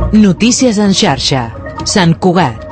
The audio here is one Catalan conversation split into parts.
Notícies en xarxa. Sant Cugat.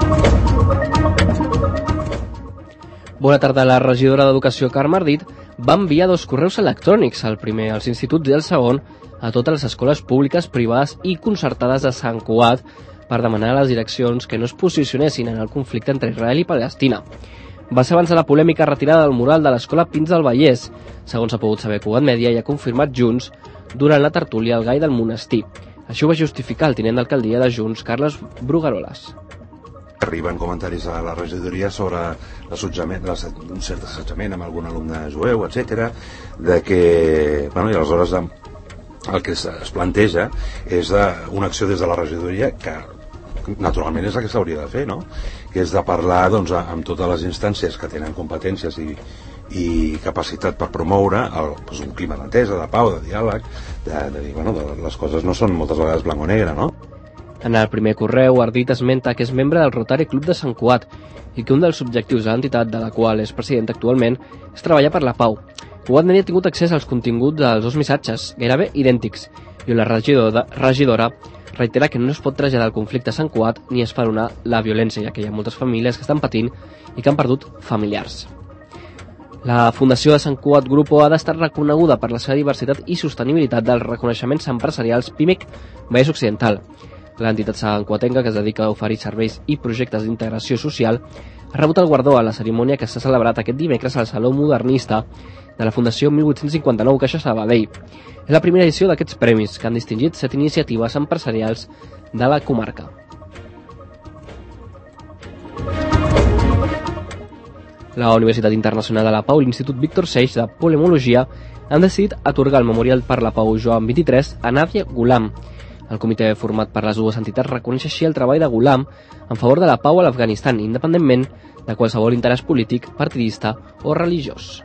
Bona tarda. La regidora d'Educació, Carme Ardit, va enviar 2 correus electrònics, el primer als instituts i el segon a totes les escoles públiques, privades i concertades de Sant Cugat per demanar a les direccions que no es posicionessin en el conflicte entre Israel i Palestina. Va ser abans de la polèmica retirada del mural de l'Escola Pins del Vallès, segons ha pogut saber Cugat Mèdia i ha confirmat Junts durant la tertúlia al Gai del Monestir. Això ho va justificar el tinent d'alcaldia de Junts, Carles Brugaroles. Arriben comentaris a la regidoria sobre un cert assetjament amb algun alumne jueu, etc. De que, bueno, i aleshores el que es planteja és una acció des de la regidoria que naturalment és la que s'hauria de fer, no? Que és de parlar doncs, amb totes les instàncies que tenen competències i capacitat per promoure un clima d'entesa, de pau, de diàleg, de dir, bueno, les coses no són moltes vegades blanc o negre, no? En el primer correu, Ardit esmenta que és membre del Rotary Club de Sant Cugat i que un dels objectius de l'entitat, de la qual és president actualment, és treballar per la pau. Cugat Mèdia ha tingut accés als continguts dels 2 missatges, gairebé idèntics, i la regidora reitera que no es pot traslladar el conflicte a Sant Cugat ni esperonar la violència, ja que hi ha moltes famílies que estan patint i que han perdut familiars. La Fundació de Sant Cugat Grupo ha d'estar reconeguda per la seva diversitat i sostenibilitat dels reconeixements empresarials PIMEC Vallès Occidental. L'entitat santcuatenca, que es dedica a oferir serveis i projectes d'integració social, ha rebut el guardó a la cerimònia que s'ha celebrat aquest dimecres al Saló Modernista de la Fundació 1859 Caixa Sabadell. És la primera edició d'aquests premis, que han distingit 7 iniciatives empresarials de la comarca. La Universitat Internacional de la Pau i l'Institut Víctor Seix de Polemologia han decidit atorgar el Memorial per la Pau Joan XXIII a Nadia Ghulam. El comitè format per les 2 entitats reconeix així el treball de Ghulam en favor de la pau a l'Afganistan, independentment de qualsevol interès polític, partidista o religiós.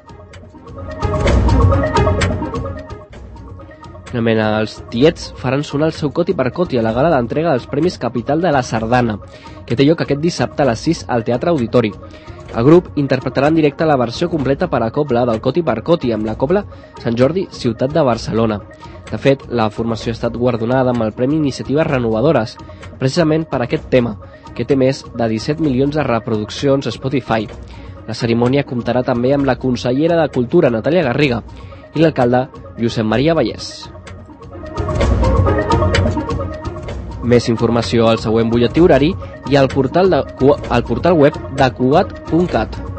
Finalment, els Tiets faran sonar el seu coti per coti a la gala d'entrega dels Premis Capital de la Sardana, que té lloc aquest dissabte a les 6 al Teatre Auditori. El grup interpretarà en directe la versió completa per a cobla del Coti per Coti amb la cobla Sant Jordi, ciutat de Barcelona. De fet, la formació ha estat guardonada amb el Premi Iniciatives Renovadores, precisament per aquest tema, que té més de 17 milions de reproduccions a Spotify. La cerimònia comptarà també amb la consellera de Cultura, Natàlia Garriga, i l'alcalde, Josep Maria Vallès. Més informació al següent butlletí horari i al portal web de cugat.cat.